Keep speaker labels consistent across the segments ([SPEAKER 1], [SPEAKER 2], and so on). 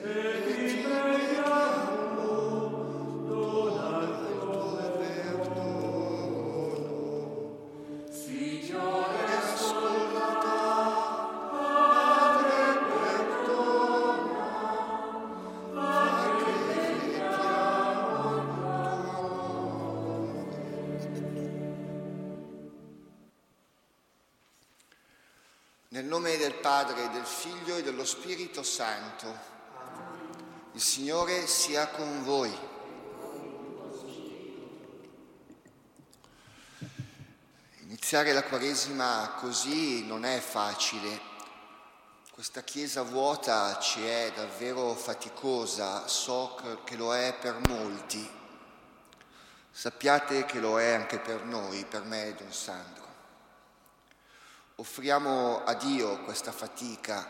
[SPEAKER 1] Nel nome del Padre, del Figlio e dello Spirito Santo. Il Signore sia con voi. Iniziare la Quaresima così non è facile. Questa Chiesa vuota ci è davvero faticosa, so che lo è per molti. Sappiate che lo è anche per noi, per me e Don Sandro. Offriamo a Dio questa fatica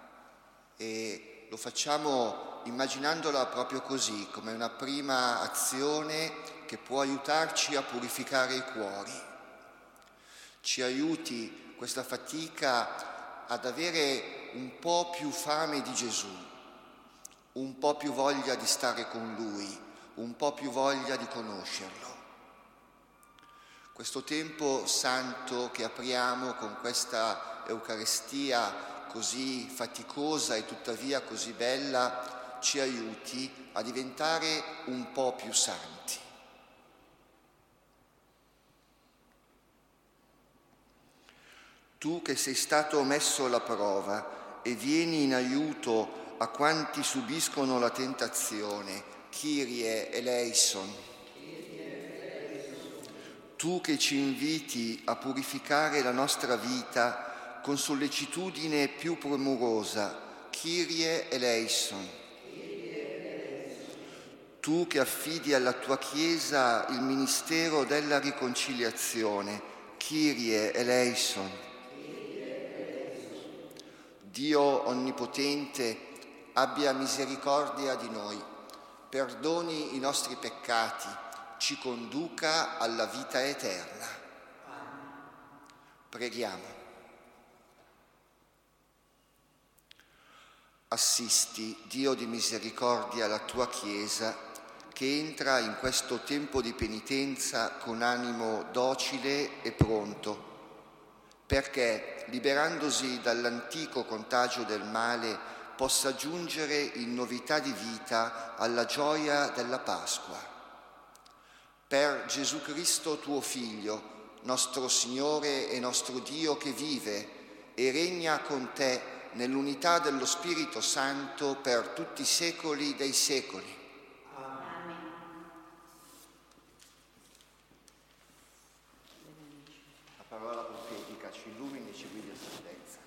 [SPEAKER 1] e lo facciamo immaginandola proprio così, come una prima azione che può aiutarci a purificare i cuori. Ci aiuti questa fatica ad avere un po' più fame di Gesù, un po' più voglia di stare con Lui, un po' più voglia di conoscerlo. Questo tempo santo che apriamo con questa Eucaristia così faticosa e tuttavia così bella ci aiuti a diventare un po' più santi. Tu che sei stato messo alla prova e vieni in aiuto a quanti subiscono la tentazione, Kyrie eleison. Tu che ci inviti a purificare la nostra vita con sollecitudine più premurosa, Kyrie eleison. Tu che affidi alla tua Chiesa il ministero della riconciliazione, Kyrie eleison. Dio Onnipotente abbia misericordia di noi, perdoni i nostri peccati, ci conduca alla vita eterna. Preghiamo. Assisti, Dio di misericordia, la tua Chiesa, che entra in questo tempo di penitenza con animo docile e pronto, perché, liberandosi dall'antico contagio del male, possa giungere in novità di vita alla gioia della Pasqua. Per Gesù Cristo, tuo Figlio, nostro Signore e nostro Dio, che vive e regna con te nell'unità dello Spirito Santo per tutti i secoli dei secoli.
[SPEAKER 2] Amen.
[SPEAKER 1] La parola profetica ci illumini e ci guidi in sapienza.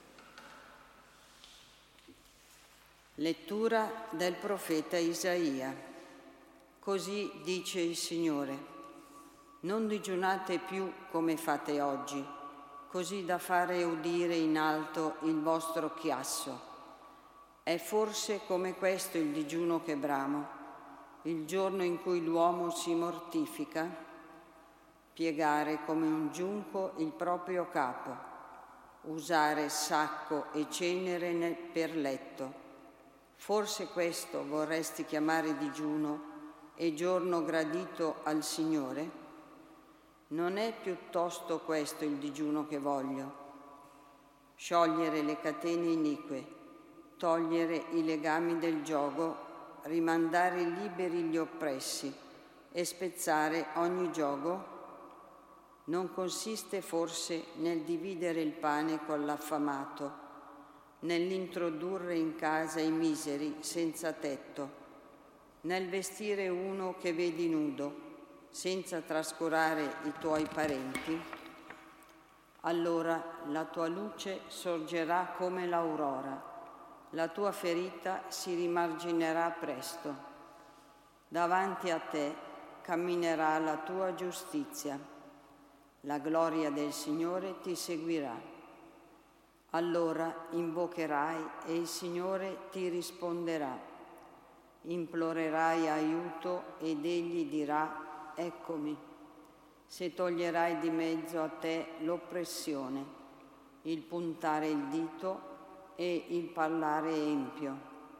[SPEAKER 2] Lettura del profeta Isaia. Così dice il Signore: non digiunate più come fate oggi, così da fare udire in alto il vostro chiasso. È forse come questo il digiuno che bramo, il giorno in cui l'uomo si mortifica? Piegare come un giunco il proprio capo, usare sacco e cenere per letto. Forse questo vorresti chiamare digiuno e giorno gradito al Signore? Non è piuttosto questo il digiuno che voglio: sciogliere le catene inique, togliere i legami del giogo, rimandare liberi gli oppressi e spezzare ogni giogo? Non consiste forse nel dividere il pane con l'affamato, nell'introdurre in casa i miseri senza tetto, nel vestire uno che vedi nudo, senza trascurare i tuoi parenti? Allora la tua luce sorgerà come l'aurora, la tua ferita si rimarginerà presto. Davanti a te camminerà la tua giustizia, la gloria del Signore ti seguirà. Allora invocherai e il Signore ti risponderà. Implorerai aiuto ed egli dirà: eccomi. Se toglierai di mezzo a te l'oppressione, il puntare il dito e il parlare empio,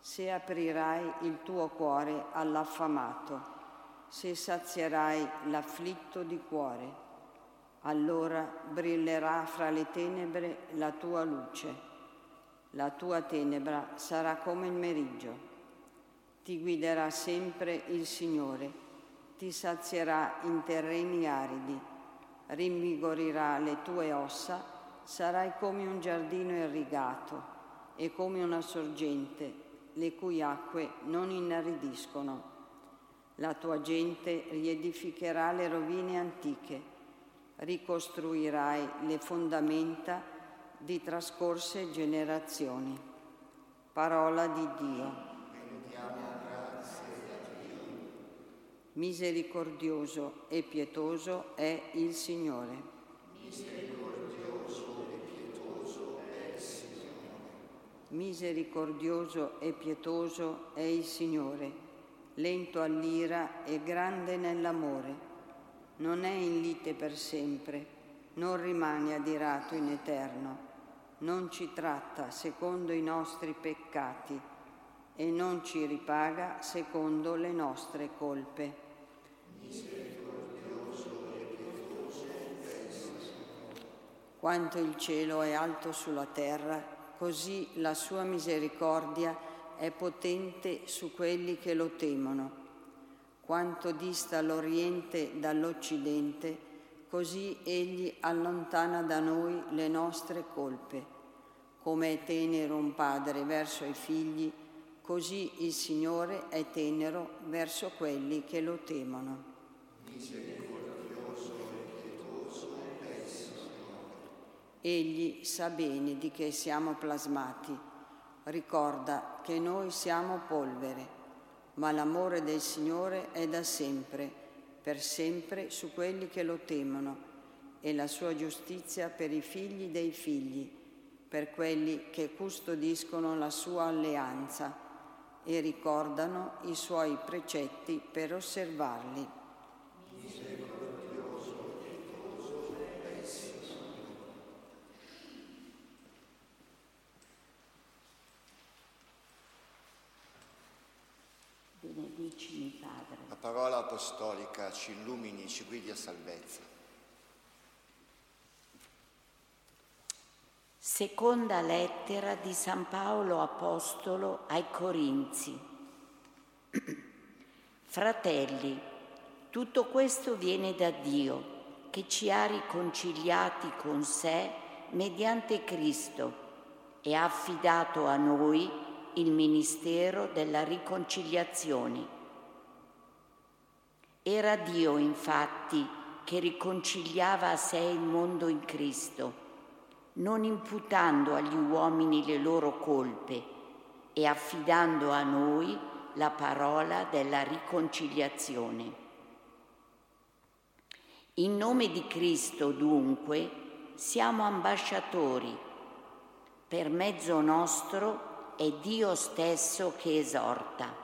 [SPEAKER 2] se aprirai il tuo cuore all'affamato, se sazierai l'afflitto di cuore, allora brillerà fra le tenebre la tua luce. La tua tenebra sarà come il meriggio. Ti guiderà sempre il Signore, ti sazierà in terreni aridi, rinvigorirà le tue ossa, sarai come un giardino irrigato e come una sorgente, le cui acque non inaridiscono. La tua gente riedificherà le rovine antiche, ricostruirai le fondamenta di trascorse generazioni. Parola di Dio. Misericordioso e pietoso è il Signore.
[SPEAKER 1] Misericordioso e pietoso è il Signore.
[SPEAKER 2] Misericordioso e pietoso è il Signore, lento all'ira e grande nell'amore. Non è in lite per sempre, non rimane adirato in eterno. Non ci tratta secondo i nostri peccati e non ci ripaga secondo le nostre colpe.
[SPEAKER 1] Misericordioso e pietoso è il Signore.
[SPEAKER 2] Quanto il cielo è alto sulla terra, così la sua misericordia è potente su quelli che lo temono. Quanto dista l'Oriente dall'Occidente, così egli allontana da noi le nostre colpe. Come è tenero un padre verso i figli, così il Signore è tenero verso quelli che lo temono.
[SPEAKER 1] Misericordioso e pietoso è il Signore.
[SPEAKER 2] Egli sa bene di che siamo plasmati, ricorda che noi siamo polvere, ma l'amore del Signore è da sempre, per sempre su quelli che lo temono, e la sua giustizia per i figli dei figli, per quelli che custodiscono la sua alleanza e ricordano i suoi precetti per osservarli.
[SPEAKER 1] Misericordioso e pietoso è il Signore.
[SPEAKER 3] Benedicimi, Padre.
[SPEAKER 1] La parola apostolica ci illumini, ci guidi a salvezza.
[SPEAKER 3] Seconda lettera di San Paolo Apostolo ai Corinzi. Fratelli, tutto questo viene da Dio, che ci ha riconciliati con sé mediante Cristo e ha affidato a noi il ministero della riconciliazione. Era Dio, infatti, che riconciliava a sé il mondo in Cristo, non imputando agli uomini le loro colpe e affidando a noi la parola della riconciliazione. In nome di Cristo, dunque, siamo ambasciatori. Per mezzo nostro è Dio stesso che esorta.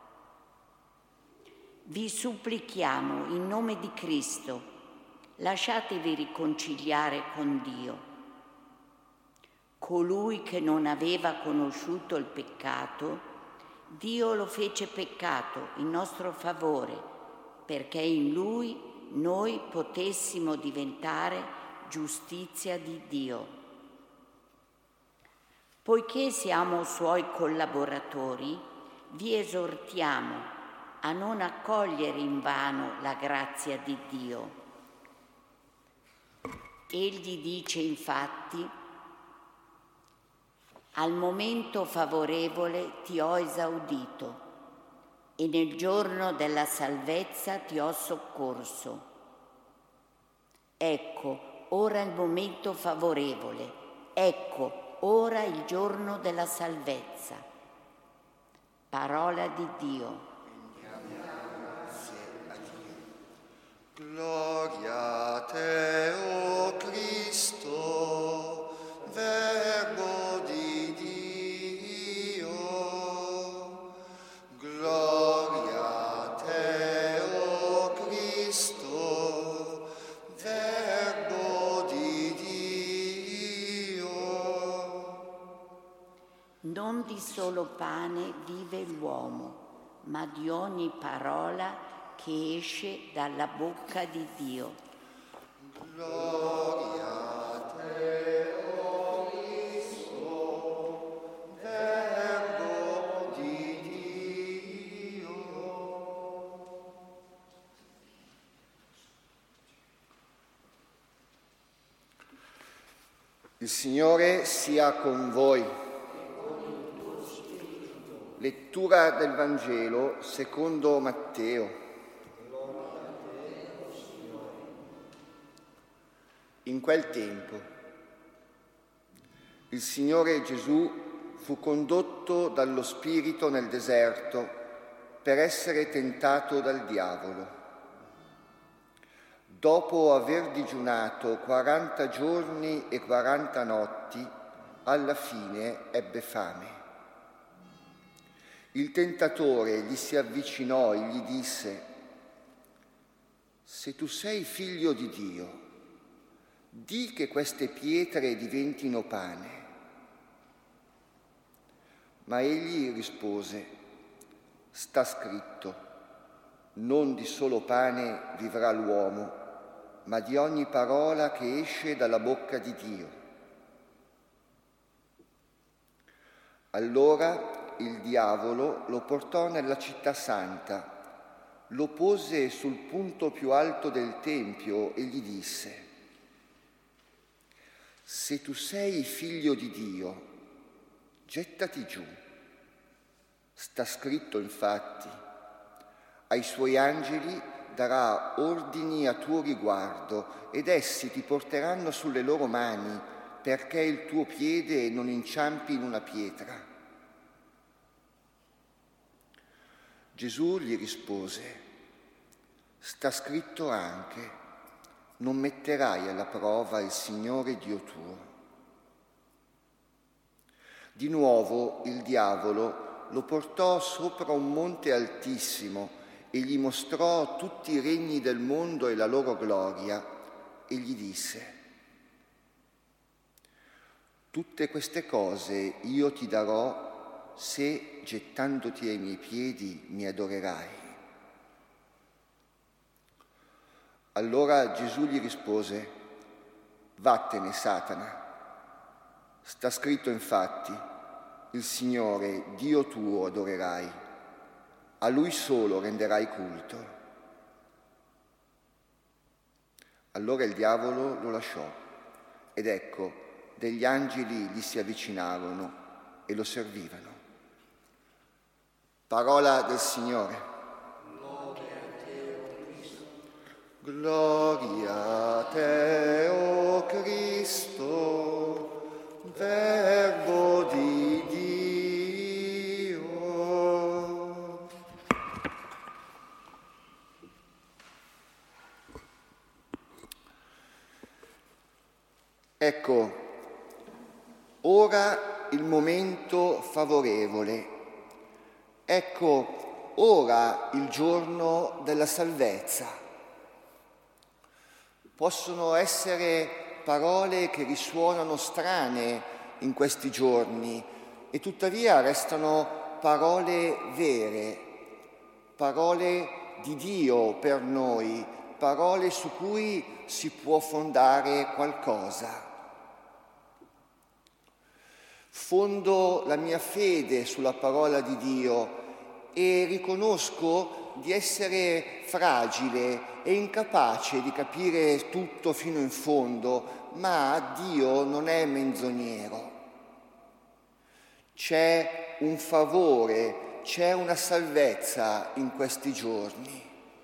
[SPEAKER 3] Vi supplichiamo in nome di Cristo, lasciatevi riconciliare con Dio. Colui che non aveva conosciuto il peccato, Dio lo fece peccato in nostro favore, perché in Lui noi potessimo diventare giustizia di Dio. Poiché siamo Suoi collaboratori, vi esortiamo a non accogliere invano la grazia di Dio. Egli dice infatti: al momento favorevole ti ho esaudito e nel giorno della salvezza ti ho soccorso. Ecco, ora il momento favorevole, ecco, ora il giorno della salvezza. Parola di Dio.
[SPEAKER 1] Gloria a te, o Cristo, Verbo di Dio. Gloria a te, o Cristo, Verbo di Dio.
[SPEAKER 3] Non di solo pane vive l'uomo, ma di ogni parola che esce dalla bocca di Dio.
[SPEAKER 1] Gloria a te, o Cristo, Verbo di Dio. Il Signore sia con voi. Lettura del Vangelo secondo Matteo. In quel tempo il Signore Gesù fu condotto dallo Spirito nel deserto per essere tentato dal diavolo. Dopo aver digiunato 40 giorni e 40 notti, alla fine ebbe fame. Il tentatore gli si avvicinò e gli disse: «Se tu sei figlio di Dio, di che queste pietre diventino pane». Ma egli rispose: «Sta scritto, non di solo pane vivrà l'uomo, ma di ogni parola che esce dalla bocca di Dio». Allora il diavolo lo portò nella città santa, lo pose sul punto più alto del tempio e gli disse: «Se tu sei figlio di Dio, gettati giù. Sta scritto infatti, ai suoi angeli darà ordini a tuo riguardo ed essi ti porteranno sulle loro mani perché il tuo piede non inciampi in una pietra». Gesù gli rispose: «Sta scritto anche, non metterai alla prova il Signore Dio tuo». Di nuovo il diavolo lo portò sopra un monte altissimo e gli mostrò tutti i regni del mondo e la loro gloria e gli disse: «Tutte queste cose io ti darò se, gettandoti ai miei piedi, mi adorerai». Allora Gesù gli rispose: «Vattene, Satana. Sta scritto infatti, il Signore, Dio tuo, adorerai. A Lui solo renderai culto». Allora il diavolo lo lasciò ed ecco, degli angeli gli si avvicinarono e lo servivano. Parola del Signore. Gloria a te, o Cristo, Verbo di Dio. Ecco, ora il momento favorevole. Ecco, ora il giorno della salvezza. Possono essere parole che risuonano strane in questi giorni e tuttavia restano parole vere, parole di Dio per noi, parole su cui si può fondare qualcosa. Fondo la mia fede sulla parola di Dio e riconosco di essere fragile e incapace di capire tutto fino in fondo, ma Dio non è menzognero. C'è un favore, c'è una salvezza in questi giorni.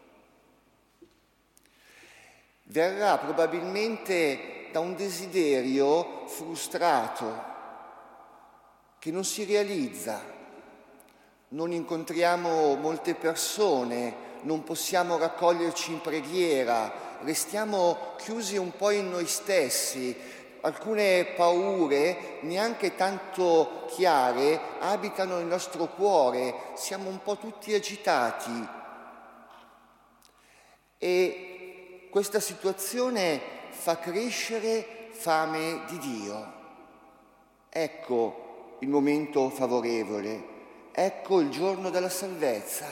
[SPEAKER 1] Verrà probabilmente da un desiderio frustrato che non si realizza. Non incontriamo molte persone, non possiamo raccoglierci in preghiera, restiamo chiusi un po' in noi stessi. Alcune paure, neanche tanto chiare, abitano il nostro cuore, siamo un po' tutti agitati. E questa situazione fa crescere fame di Dio. Ecco il momento favorevole. ecco il giorno della salvezza.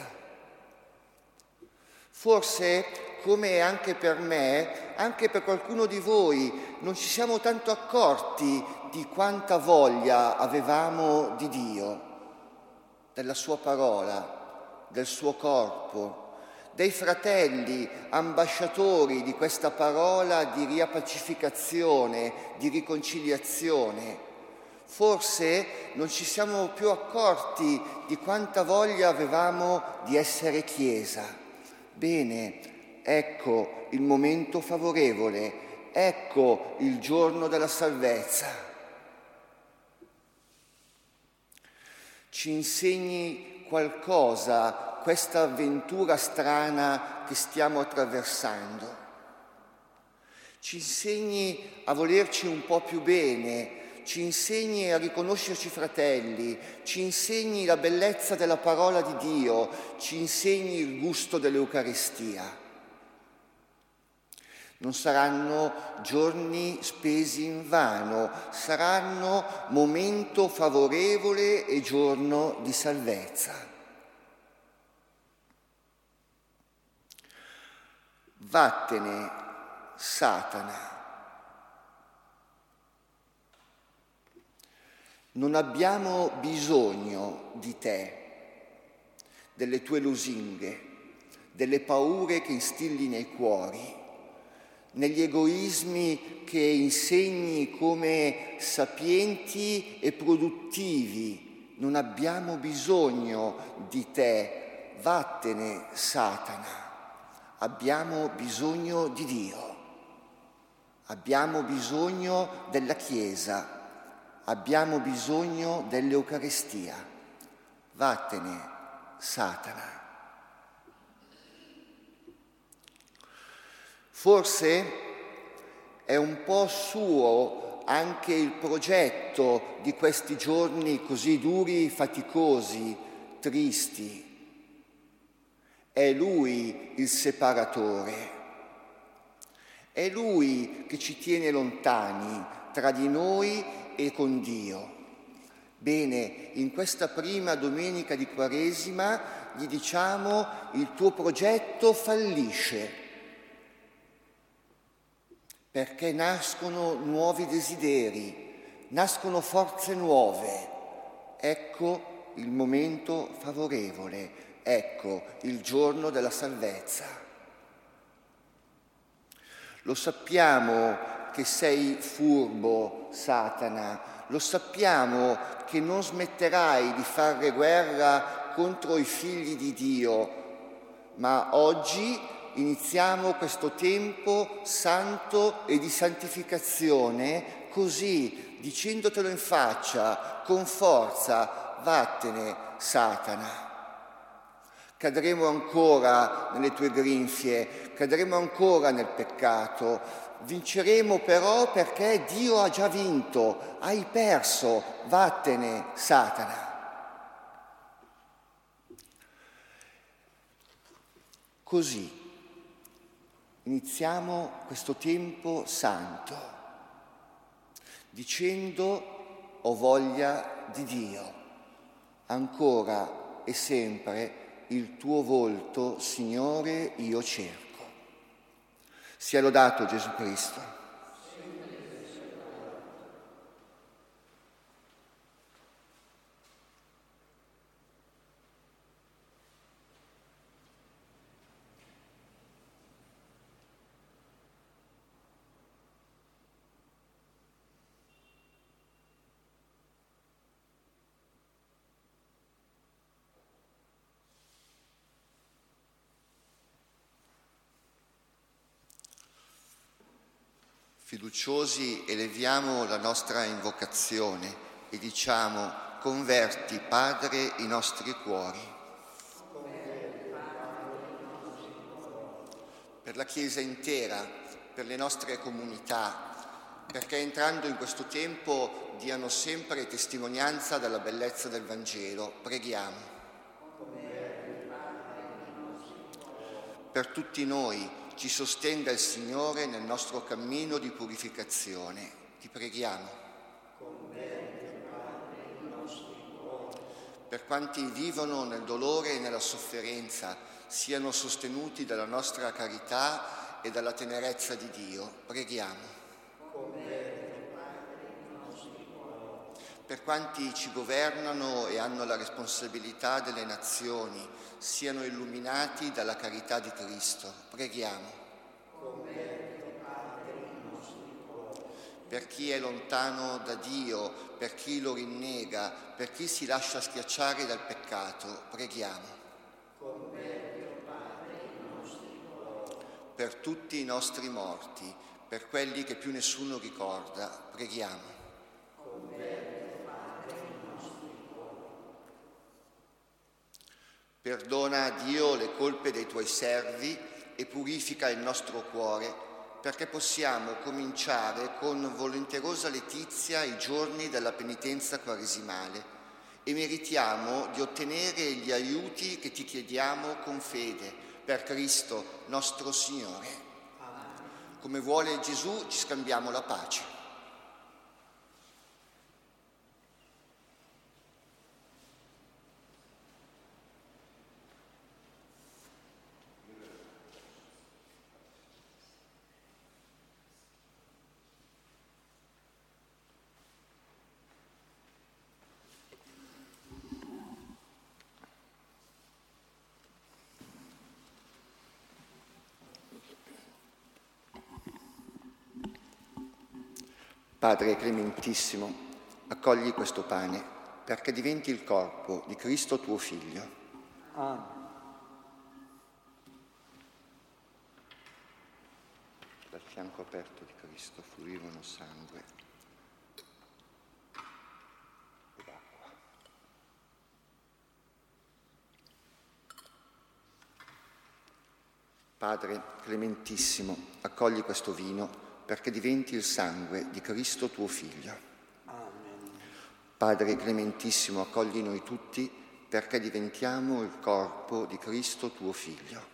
[SPEAKER 1] Forse, come anche per me, anche per qualcuno di voi, non ci siamo tanto accorti di quanta voglia avevamo di Dio, della sua parola, del suo corpo, dei fratelli ambasciatori di questa parola di riappacificazione, di riconciliazione. Forse non ci siamo più accorti di quanta voglia avevamo di essere Chiesa. Bene, ecco il momento favorevole, ecco il giorno della salvezza. Ci insegni qualcosa questa avventura strana che stiamo attraversando. Ci insegni a volerci un po' più bene, ci insegni a riconoscerci fratelli, ci insegni la bellezza della parola di Dio, ci insegni il gusto dell'Eucaristia. Non saranno giorni spesi invano, saranno momento favorevole e giorno di salvezza. Vattene, Satana. Non abbiamo bisogno di te, delle tue lusinghe, delle paure che instilli nei cuori, negli egoismi che insegni come sapienti e produttivi. Non abbiamo bisogno di te. Vattene, Satana. Abbiamo bisogno di Dio. Abbiamo bisogno della Chiesa. Abbiamo bisogno dell'Eucaristia. Vattene, Satana. Forse è un po' suo anche il progetto di questi giorni così duri, faticosi, tristi. È Lui il separatore. È Lui che ci tiene lontani tra di noi e con Dio. Bene, in questa prima domenica di Quaresima gli diciamo: il tuo progetto fallisce, perché nascono nuovi desideri, nascono forze nuove. Ecco il momento favorevole, ecco il giorno della salvezza. Lo sappiamo che sei furbo, Satana, lo sappiamo che non smetterai di fare guerra contro i figli di Dio, ma oggi iniziamo questo tempo santo e di santificazione così, dicendotelo in faccia, con forza: vattene, Satana. Cadremo ancora nelle tue grinfie, cadremo ancora nel peccato. Vinceremo però perché Dio ha già vinto. Hai perso, vattene, Satana. Così iniziamo questo tempo santo, dicendo: ho voglia di Dio, ancora e sempre il tuo volto, Signore, io cerco. Sia lodato Gesù Cristo. Fiduciosi eleviamo la nostra invocazione e diciamo: converti, Padre, i nostri cuori. Per la Chiesa intera, per le nostre comunità, perché entrando in questo tempo diano sempre testimonianza della bellezza del Vangelo, preghiamo. Per tutti noi, ci sostenga il Signore nel nostro cammino di purificazione. Ti preghiamo. Per per quanti vivono nel dolore e nella sofferenza, siano sostenuti dalla nostra carità e dalla tenerezza di Dio. Preghiamo. Per quanti ci governano e hanno la responsabilità delle nazioni, siano illuminati dalla carità di Cristo. Preghiamo. Per chi è lontano da Dio, per chi lo rinnega, per chi si lascia schiacciare dal peccato, preghiamo. Per tutti i nostri morti, per quelli che più nessuno ricorda, preghiamo. Perdona, Dio, le colpe dei tuoi servi e purifica il nostro cuore, perché possiamo cominciare con volenterosa letizia i giorni della penitenza quaresimale e meritiamo di ottenere gli aiuti che ti chiediamo con fede, per Cristo nostro Signore. Come vuole Gesù, ci scambiamo la pace. Padre clementissimo, accogli questo pane perché diventi il corpo di Cristo tuo Figlio.
[SPEAKER 4] Amen.
[SPEAKER 1] Dal fianco aperto di Cristo fluivano sangue ed acqua. Padre clementissimo, accogli questo vino perché diventi il sangue di Cristo tuo Figlio.
[SPEAKER 4] Amen.
[SPEAKER 1] Padre clementissimo, accogli noi tutti perché diventiamo il corpo di Cristo tuo Figlio.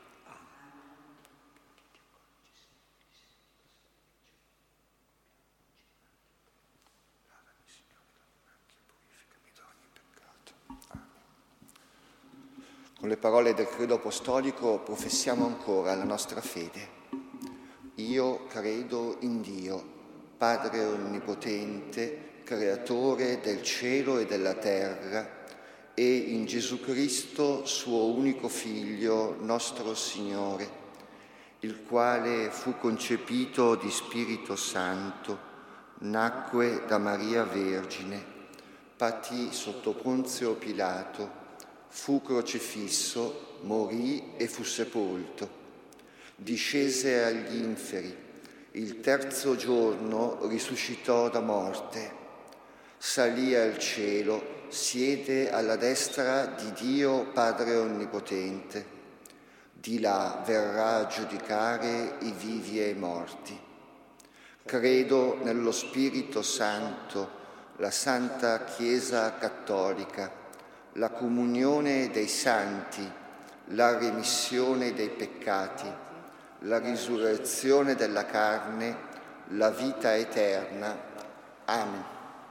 [SPEAKER 1] Con le parole del credo apostolico professiamo ancora la nostra fede. Io credo in Dio, Padre Onnipotente, Creatore del cielo e della terra, e in Gesù Cristo, suo unico Figlio, nostro Signore, il quale fu concepito di Spirito Santo, nacque da Maria Vergine, patì sotto Ponzio Pilato, fu crocifisso, morì e fu sepolto. Discese agli inferi, il terzo giorno risuscitò da morte, salì al cielo, siede alla destra di Dio Padre Onnipotente, di là verrà a giudicare i vivi e i morti. Credo nello Spirito Santo, la Santa Chiesa Cattolica, la comunione dei santi, la remissione dei peccati, la risurrezione della carne, la vita eterna. Amen.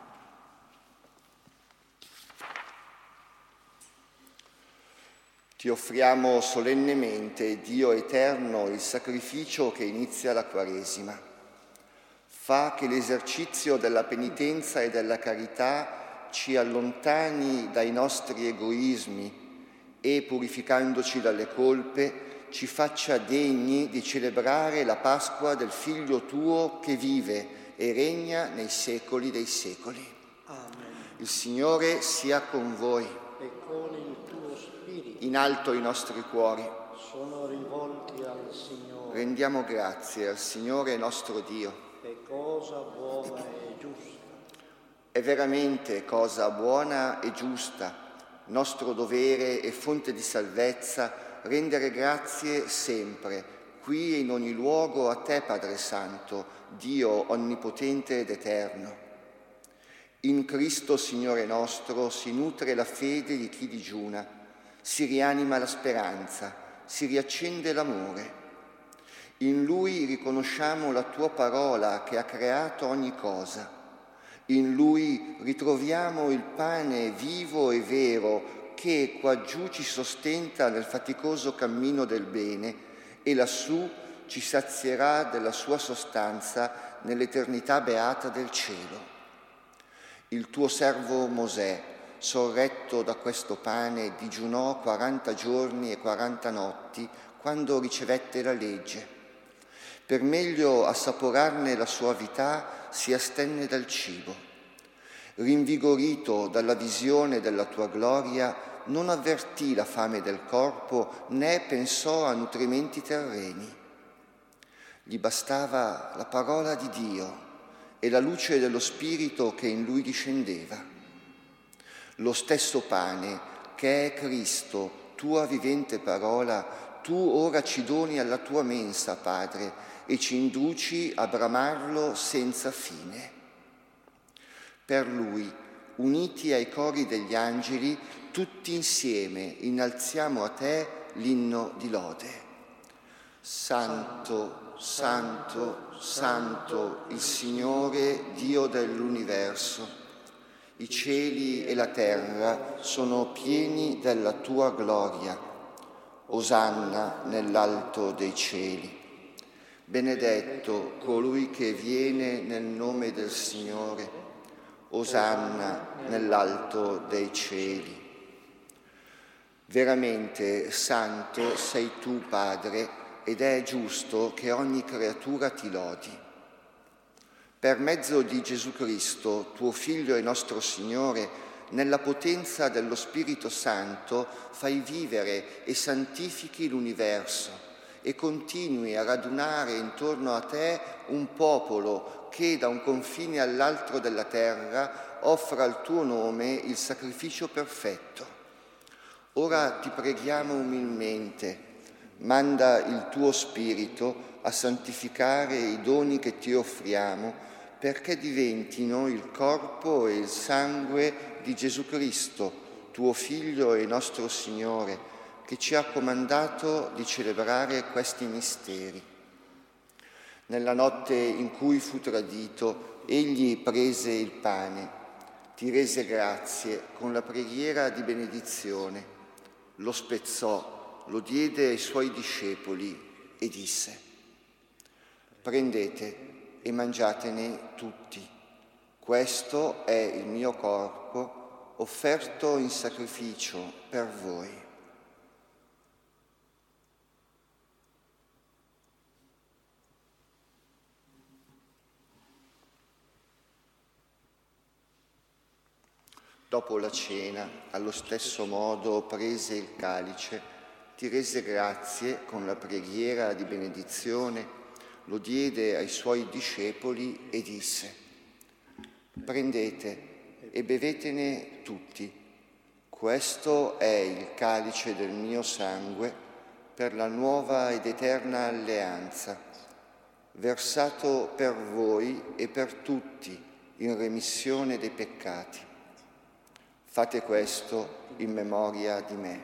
[SPEAKER 1] Ti offriamo solennemente, Dio eterno, il sacrificio che inizia la Quaresima. Fa che l'esercizio della penitenza e della carità ci allontani dai nostri egoismi e, purificandoci dalle colpe, ci faccia degni di celebrare la Pasqua del Figlio tuo che vive e regna nei secoli dei secoli.
[SPEAKER 4] Amen.
[SPEAKER 1] Il Signore sia con voi.
[SPEAKER 4] E con il tuo spirito.
[SPEAKER 1] In alto i nostri cuori.
[SPEAKER 4] Sono rivolti al Signore.
[SPEAKER 1] Rendiamo grazie al Signore nostro Dio.
[SPEAKER 4] È cosa buona e giusta.
[SPEAKER 1] È veramente cosa buona e giusta, nostro dovere e fonte di salvezza, rendere grazie sempre, qui e in ogni luogo a te, Padre Santo, Dio onnipotente ed eterno. In Cristo, Signore nostro, si nutre la fede di chi digiuna, si rianima la speranza, si riaccende l'amore. In Lui riconosciamo la tua parola che ha creato ogni cosa. In Lui ritroviamo il pane vivo e vero, che qua giù ci sostenta nel faticoso cammino del bene e lassù ci sazierà della sua sostanza nell'eternità beata del cielo. Il tuo servo Mosè, sorretto da questo pane, digiunò 40 giorni e 40 notti quando ricevette la legge. Per meglio assaporarne la suavità si astenne dal cibo. Rinvigorito dalla visione della tua gloria, non avvertì la fame del corpo né pensò a nutrimenti terreni. Gli bastava la parola di Dio e la luce dello Spirito che in lui discendeva. Lo stesso pane che è Cristo, tua vivente parola, tu ora ci doni alla tua mensa, Padre, e ci induci a bramarlo senza fine. Per lui, uniti ai cori degli angeli, tutti insieme innalziamo a te l'inno di lode. Santo, Santo, Santo, il Signore Dio dell'universo. I cieli e la terra sono pieni della tua gloria. Osanna nell'alto dei cieli. Benedetto colui che viene nel nome del Signore. Osanna nell'alto dei cieli. Veramente santo sei tu, Padre, ed è giusto che ogni creatura ti lodi. Per mezzo di Gesù Cristo, tuo Figlio e nostro Signore, nella potenza dello Spirito Santo fai vivere e santifichi l'universo e continui a radunare intorno a te un popolo che da un confine all'altro della terra offra al tuo nome il sacrificio perfetto. Ora ti preghiamo umilmente, manda il tuo Spirito a santificare i doni che ti offriamo perché diventino il corpo e il sangue di Gesù Cristo, tuo Figlio e nostro Signore, che ci ha comandato di celebrare questi misteri. Nella notte in cui fu tradito, egli prese il pane, ti rese grazie con la preghiera di benedizione, lo spezzò, lo diede ai suoi discepoli e disse: prendete e mangiatene tutti. Questo è il mio corpo offerto in sacrificio per voi. Dopo la cena, allo stesso modo prese il calice, ti rese grazie con la preghiera di benedizione, lo diede ai suoi discepoli e disse: prendete e bevetene tutti. Questo è il calice del mio sangue per la nuova ed eterna alleanza, versato per voi e per tutti in remissione dei peccati. Fate questo in memoria di me.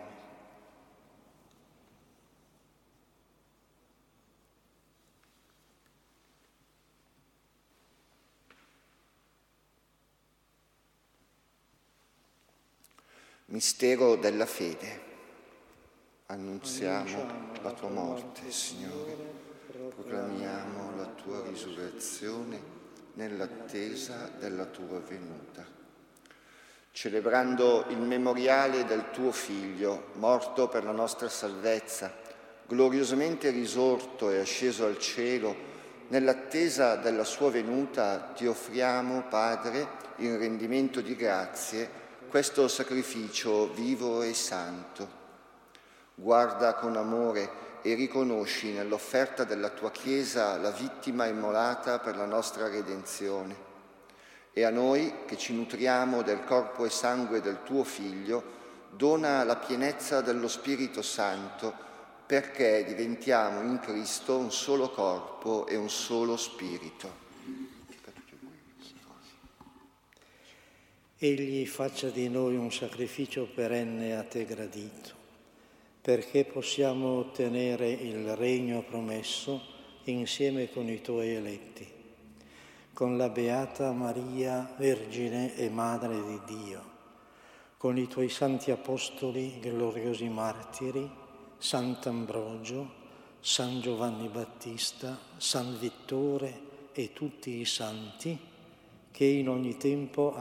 [SPEAKER 1] Mistero della fede. Annunziamo la tua morte, Signore, proclamiamo la tua risurrezione nell'attesa della tua venuta. Celebrando il memoriale del tuo Figlio, morto per la nostra salvezza, gloriosamente risorto e asceso al cielo, nell'attesa della sua venuta ti offriamo, Padre, in rendimento di grazie, questo sacrificio vivo e santo. Guarda con amore e riconosci nell'offerta della tua Chiesa la vittima immolata per la nostra redenzione. E a noi, che ci nutriamo del corpo e sangue del tuo Figlio, dona la pienezza dello Spirito Santo, perché diventiamo in Cristo un solo corpo e un solo Spirito.
[SPEAKER 4] Egli faccia di noi un sacrificio perenne a te gradito, perché possiamo ottenere il regno promesso insieme con i tuoi eletti, con la Beata Maria, Vergine e Madre di Dio, con i tuoi santi apostoli, gloriosi martiri, Sant'Ambrogio, San Giovanni Battista, San Vittore e tutti i santi, che in ogni tempo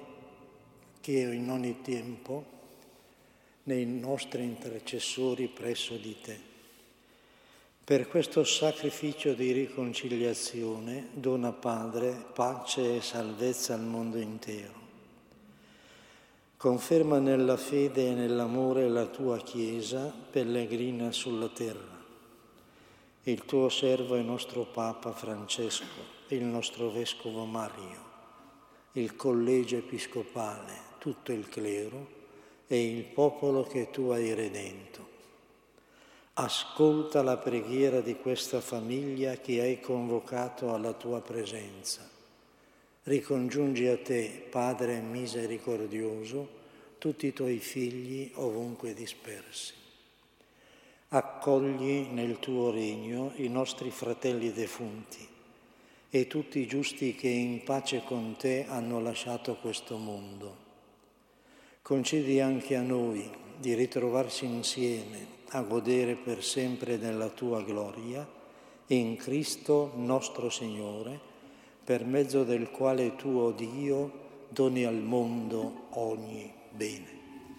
[SPEAKER 4] nei nostri intercessori presso di te. Per questo sacrificio di riconciliazione dona, Padre, pace e salvezza al mondo intero. Conferma nella fede e nell'amore la tua Chiesa pellegrina sulla terra. Il tuo servo e nostro Papa Francesco, il nostro Vescovo Mario, il Collegio Episcopale, tutto il clero e il popolo che tu hai redento. Ascolta la preghiera di questa famiglia che hai convocato alla tua presenza. Ricongiungi a te, Padre misericordioso, tutti i tuoi figli ovunque dispersi. Accogli nel tuo regno i nostri fratelli defunti e tutti i giusti che in pace con te hanno lasciato questo mondo. Concedi anche a noi di ritrovarci insieme a godere per sempre della tua gloria in Cristo nostro Signore, per mezzo del quale tu, o Dio, doni al mondo ogni bene.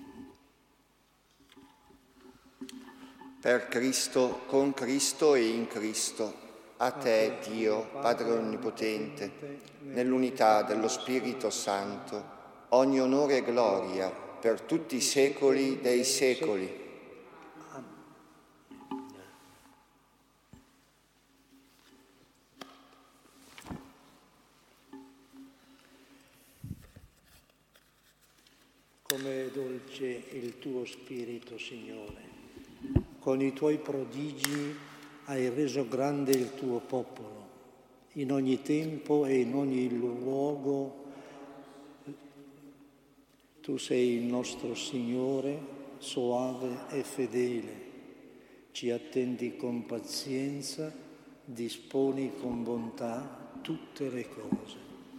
[SPEAKER 1] Per Cristo, con Cristo e in Cristo, a te, Dio, Padre Onnipotente, nell'unità dello Spirito Santo, ogni onore e gloria per tutti i secoli dei secoli.
[SPEAKER 4] Come è dolce il tuo Spirito, Signore. Con i tuoi prodigi hai reso grande il tuo popolo. In ogni tempo e in ogni luogo tu sei il nostro Signore, soave e fedele. Ci attendi con pazienza, disponi con bontà tutte le cose.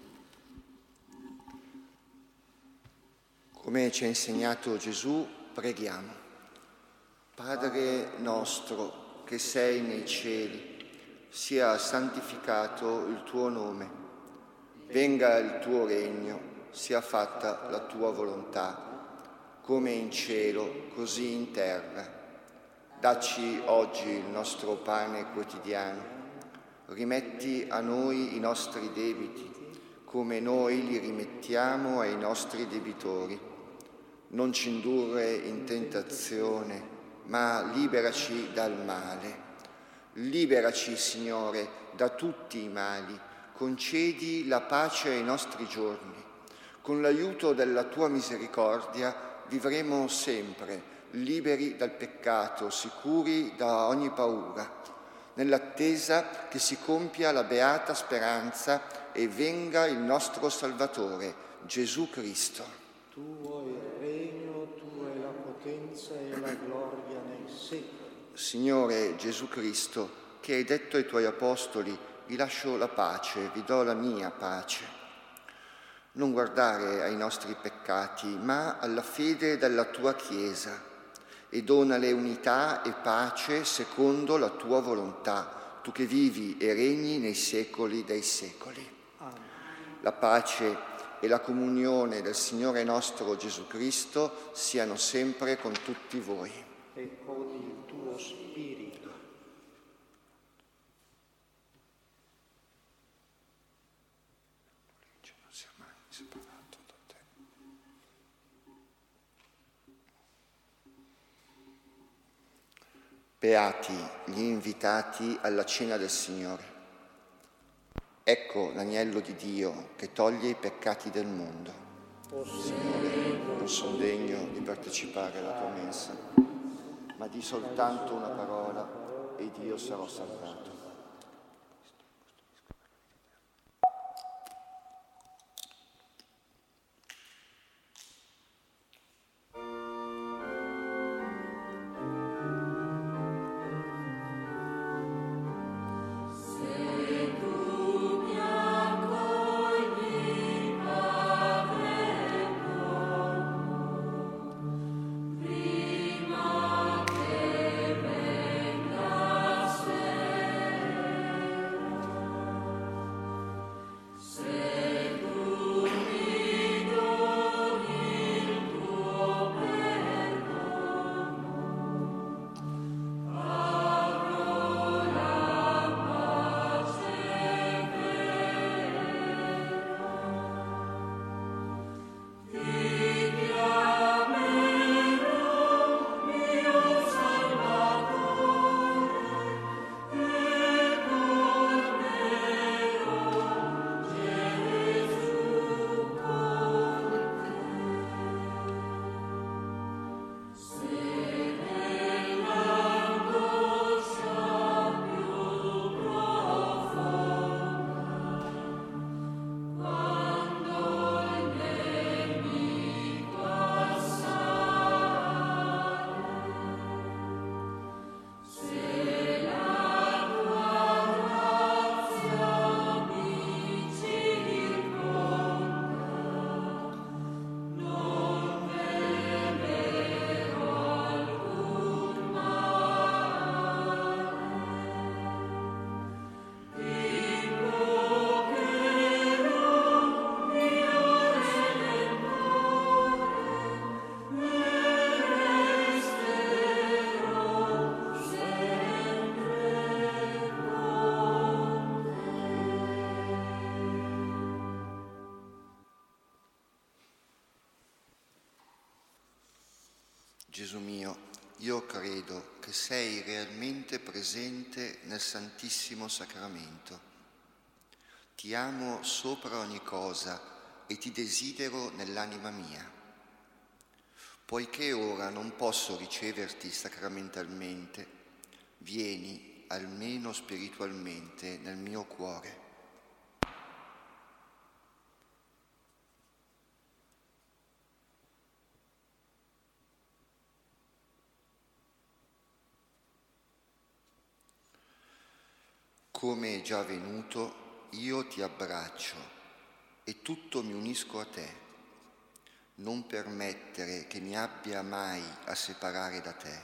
[SPEAKER 1] Come ci ha insegnato Gesù, preghiamo. Padre nostro che sei nei cieli, sia santificato il tuo nome. Venga il tuo regno, sia fatta la tua volontà, come in cielo, così in terra. Dacci oggi il nostro pane quotidiano. Rimetti a noi i nostri debiti, come noi li rimettiamo ai nostri debitori. Non ci indurre in tentazione, ma liberaci dal male. Liberaci, Signore, da tutti i mali. Concedi la pace ai nostri giorni. Con l'aiuto della tua misericordia vivremo sempre liberi dal peccato, sicuri da ogni paura, nell'attesa che si compia la beata speranza e venga il nostro Salvatore, Gesù Cristo.
[SPEAKER 4] Tuo è il regno, tua è la potenza e la gloria nei secoli.
[SPEAKER 1] Signore Gesù Cristo, che hai detto ai tuoi apostoli, vi lascio la pace, vi do la mia pace. Non guardare ai nostri peccati, ma alla fede della tua Chiesa, e donale unità e pace secondo la tua volontà, tu che vivi e regni nei secoli dei secoli.
[SPEAKER 4] Amen.
[SPEAKER 1] La pace e la comunione del Signore nostro Gesù Cristo siano sempre con tutti voi.
[SPEAKER 4] E con il tuo Spirito.
[SPEAKER 1] Non sia mai separato da te. Beati gli invitati alla cena del Signore. Ecco l'agnello di Dio che toglie i peccati del mondo. Signore, non sono degno di partecipare alla tua mensa, ma di soltanto una parola ed io sarò salvato. Gesù mio, io credo che sei realmente presente nel Santissimo Sacramento. Ti amo sopra ogni cosa e ti desidero nell'anima mia. Poiché ora non posso riceverti sacramentalmente, vieni almeno spiritualmente nel mio cuore. Come è già avvenuto, io ti abbraccio e tutto mi unisco a te. Non permettere che mi abbia mai a separare da te.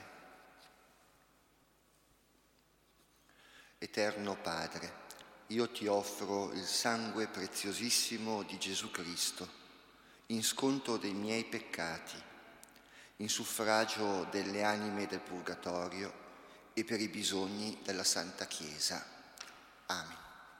[SPEAKER 1] Eterno Padre, io ti offro il sangue preziosissimo di Gesù Cristo, in sconto dei miei peccati, in suffragio delle anime del Purgatorio e per i bisogni della Santa Chiesa. Amen.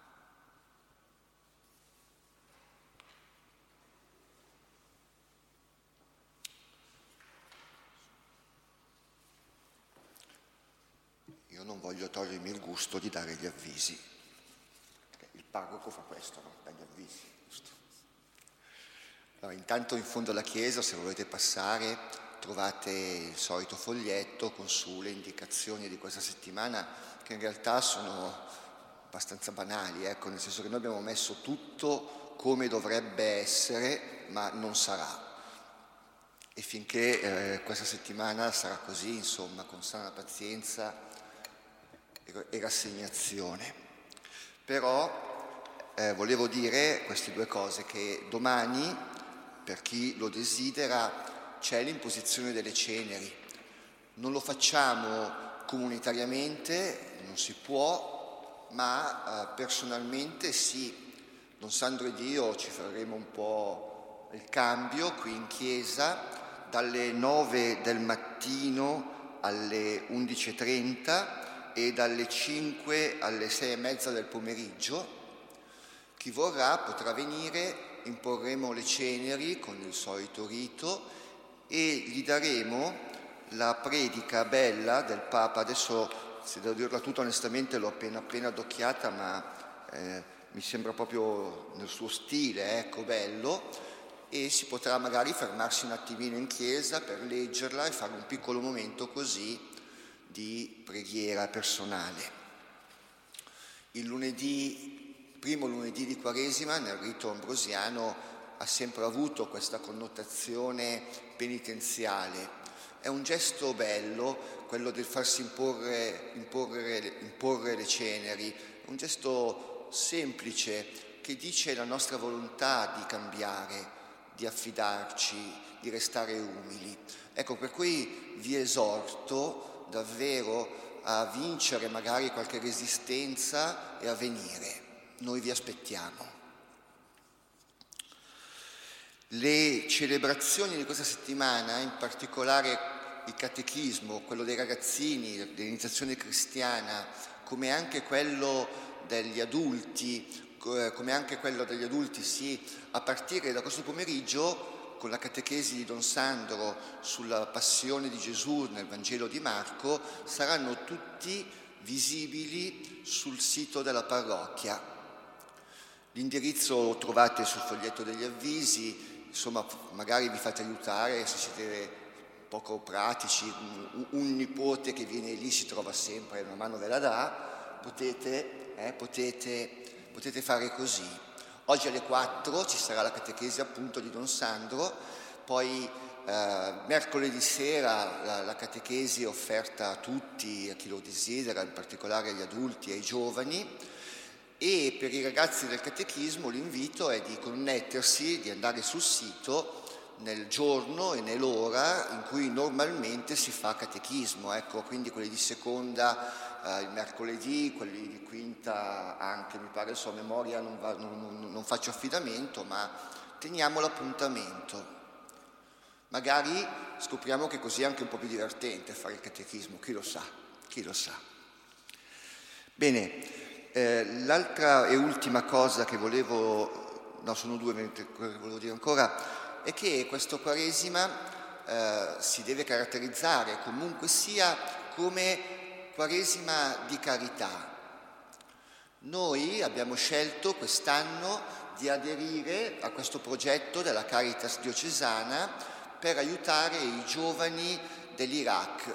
[SPEAKER 1] Io non voglio togliermi il gusto di dare gli avvisi. Il parroco fa questo, no? Dà gli avvisi, giusto? Allora, intanto in fondo alla chiesa, se volete passare, trovate il solito foglietto con su le indicazioni di questa settimana, che in realtà sono abbastanza banali, nel senso che noi abbiamo messo tutto come dovrebbe essere, ma non sarà. E finché questa settimana sarà così, insomma, con sana pazienza e rassegnazione. Però volevo dire queste due cose, che domani, per chi lo desidera, c'è l'imposizione delle ceneri. Non lo facciamo comunitariamente, non si può, ma personalmente sì. Don Sandro ed io ci faremo un po' il cambio qui in chiesa dalle 9 del mattino alle 11:30 e dalle 5 alle 6:30 del pomeriggio. Chi vorrà potrà venire, imporremo le ceneri con il solito rito e gli daremo la predica bella del Papa. Adesso, se devo dirla tutta onestamente, l'ho appena adocchiata, ma mi sembra proprio nel suo stile, bello, e si potrà magari fermarsi un attimino in chiesa per leggerla e fare un piccolo momento così di preghiera personale. Il primo lunedì di Quaresima nel rito ambrosiano ha sempre avuto questa connotazione penitenziale. È un gesto bello quello del farsi imporre le ceneri, un gesto semplice che dice la nostra volontà di cambiare, di affidarci, di restare umili. Ecco, per cui vi esorto davvero a vincere magari qualche resistenza e a venire. Noi vi aspettiamo. Le celebrazioni di questa settimana, in particolare il catechismo, quello dei ragazzini, dell'iniziazione cristiana, come anche quello degli adulti, sì, a partire da questo pomeriggio, con la catechesi di Don Sandro sulla passione di Gesù nel Vangelo di Marco, saranno tutti visibili sul sito della parrocchia. L'indirizzo lo trovate sul foglietto degli avvisi, insomma, magari vi fate aiutare se siete poco pratici, un nipote che viene lì si trova sempre, una mano ve la dà, potete fare così. Oggi alle 4 ci sarà la catechesi appunto di Don Sandro, poi mercoledì sera la catechesi è offerta a tutti, a chi lo desidera, in particolare agli adulti e ai giovani, e per i ragazzi del catechismo l'invito è di connettersi, di andare sul sito nel giorno e nell'ora in cui normalmente si fa catechismo, quindi quelli di seconda il mercoledì, quelli di quinta anche, mi pare, a memoria non faccio affidamento, ma teniamo l'appuntamento. Magari scopriamo che così è anche un po' più divertente fare il catechismo, chi lo sa. Bene, l'altra e ultima cosa che volevo dire ancora, è che questo Quaresima si deve caratterizzare comunque sia come Quaresima di carità. Noi abbiamo scelto quest'anno di aderire a questo progetto della Caritas diocesana per aiutare i giovani dell'Iraq.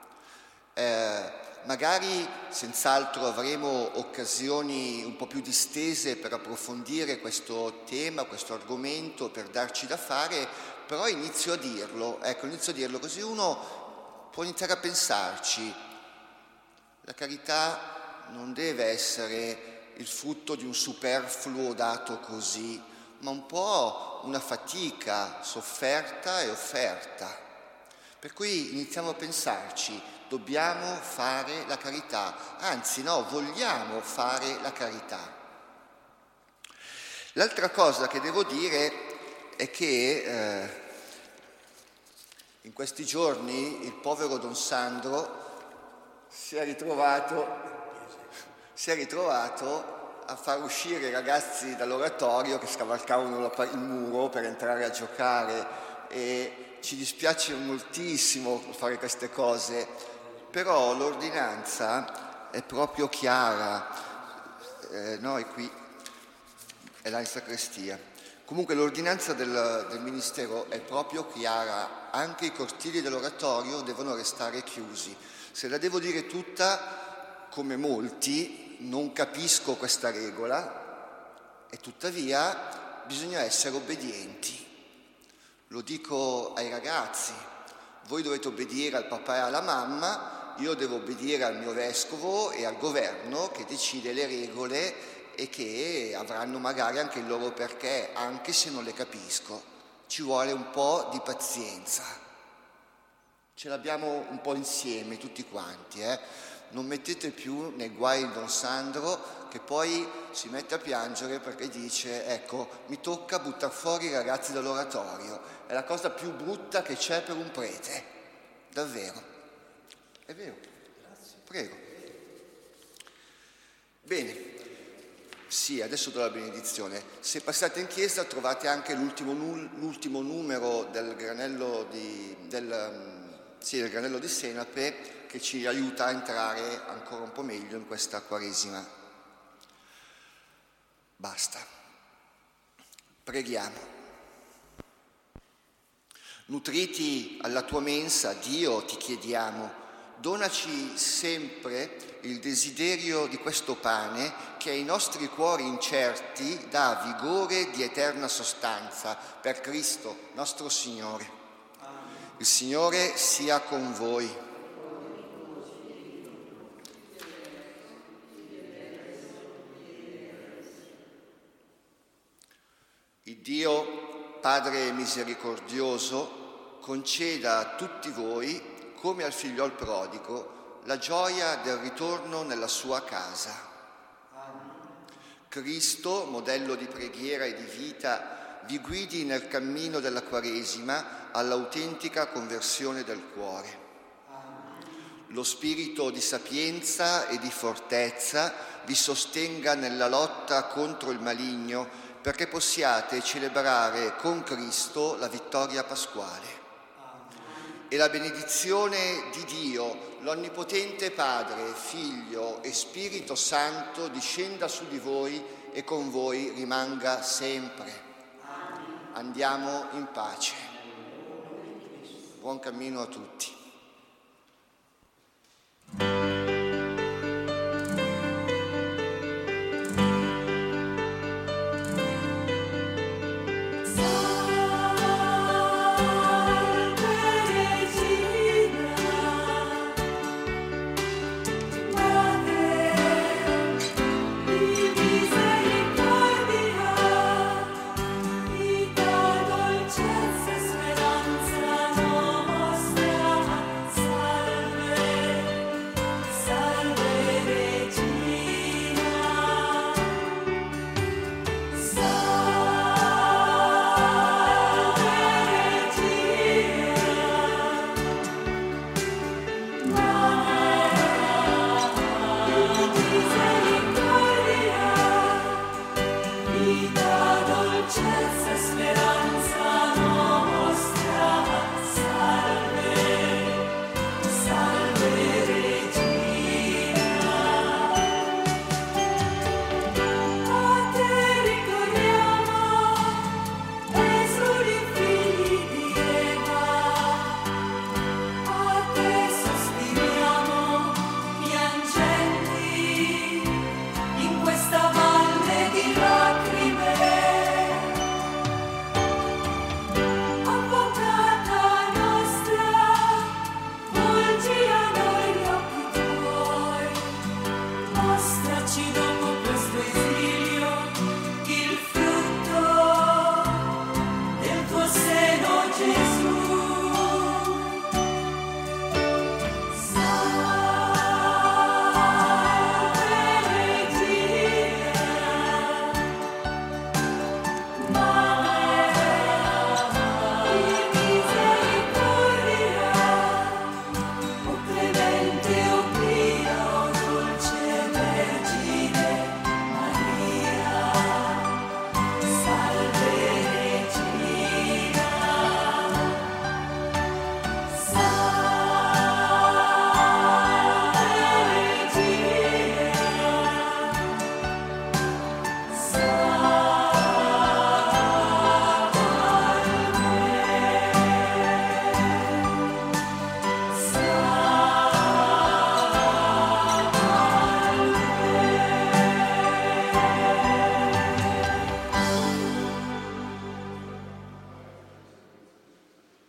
[SPEAKER 1] Magari senz'altro avremo occasioni un po' più distese per approfondire questo tema, questo argomento, per darci da fare, però inizio a dirlo così uno può iniziare a pensarci. La carità non deve essere il frutto di un superfluo dato così, ma un po' una fatica sofferta e offerta. Per cui iniziamo a pensarci, dobbiamo fare la carità, anzi no, vogliamo fare la carità. L'altra cosa che devo dire è che in questi giorni il povero Don Sandro si è ritrovato a far uscire i ragazzi dall'oratorio che scavalcavano il muro per entrare a giocare, e ci dispiace moltissimo fare queste cose, però l'ordinanza è proprio chiara, no, è qui, è là in sacrestia. Comunque l'ordinanza del Ministero è proprio chiara, anche i cortili dell'oratorio devono restare chiusi. Se la devo dire tutta, come molti, non capisco questa regola e tuttavia bisogna essere obbedienti. Lo dico ai ragazzi, voi dovete obbedire al papà e alla mamma, io devo obbedire al mio vescovo e al governo che decide le regole e che avranno magari anche il loro perché, anche se non le capisco. Ci vuole un po' di pazienza. Ce l'abbiamo un po' insieme tutti quanti, Non mettete più nei guai il Don Sandro che poi si mette a piangere perché dice, ecco, mi tocca buttare fuori i ragazzi dall'oratorio. È la cosa più brutta che c'è per un prete, davvero. È vero. Grazie. Prego. Bene. Sì, adesso do la benedizione. Se passate in chiesa trovate anche l'ultimo numero del granello del granello di senape, che ci aiuta a entrare ancora un po' meglio in questa Quaresima. Basta. Preghiamo. Nutriti alla tua mensa, Dio, ti chiediamo, donaci sempre il desiderio di questo pane che ai nostri cuori incerti dà vigore di eterna sostanza, per Cristo nostro Signore. Amen. Il Signore sia con voi. Il Dio, Padre misericordioso, conceda a tutti voi, come al figliol prodigo, la gioia del ritorno nella sua casa. Amen. Cristo, modello di preghiera e di vita, vi guidi nel cammino della Quaresima all'autentica conversione del cuore. Amen. Lo spirito di sapienza e di fortezza vi sostenga nella lotta contro il maligno, perché possiate celebrare con Cristo la vittoria pasquale. Amen. E la benedizione di Dio, l'Onnipotente Padre, Figlio e Spirito Santo, discenda su di voi e con voi rimanga sempre. Amen. Andiamo in pace. Buon cammino a tutti.